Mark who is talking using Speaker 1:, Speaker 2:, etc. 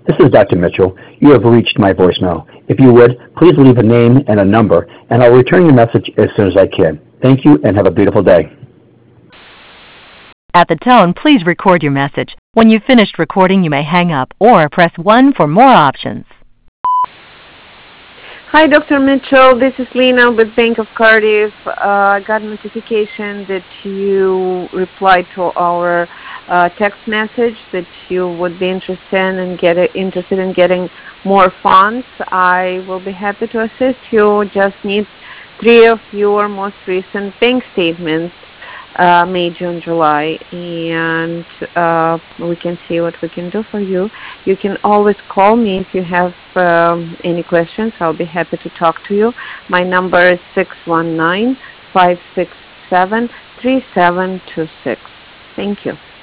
Speaker 1: This is Dr. Mitchell. You have reached my voicemail. If you would, please leave a name and a number, and I'll return your message as soon as I can. Thank you, and have a beautiful day.
Speaker 2: At the tone, please record your message. When you've finished recording, you may hang up or press 1 for more options.
Speaker 3: Hi, Dr. Mitchell. This is Lena with Bank of Cardiff. I got notification that you replied to our text message that you would be interested in getting more funds. I will be happy to assist you. Just need 3 of your most recent bank statements, May, June, July, and we can see what we can do for you. You can always call me if you have any questions. I'll be happy to talk to you. My number is 619-567-3726. Thank you.